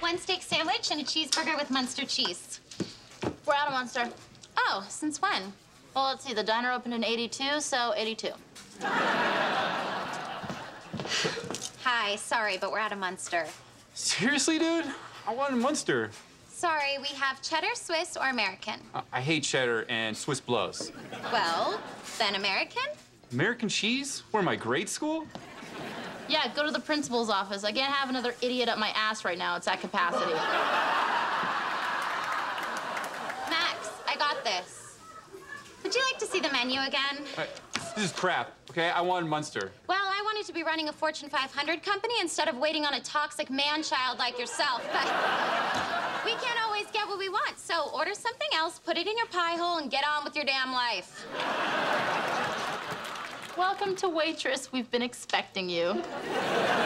one steak sandwich and a cheeseburger with Munster cheese. We're out of Munster. Oh, since when? Well, let's see. The diner opened in '82, so '82. Hi, sorry, but we're out of Munster. Seriously, dude? I wanted Munster. Sorry, we have cheddar, Swiss, or American. I hate cheddar and Swiss blows. Well, then American? American cheese? Where, my grade school? Yeah, go to the principal's office. I can't have another idiot up my ass right now. It's at capacity. Max, I got this. Would you like to see the menu again? This is crap, okay? I wanted Munster. Well, I wanted to be running a Fortune 500 company instead of waiting on a toxic man-child like yourself, but we can't always get what we want, so order something else, put it in your pie hole, and get on with your damn life. Welcome to Waitress. We've been expecting you.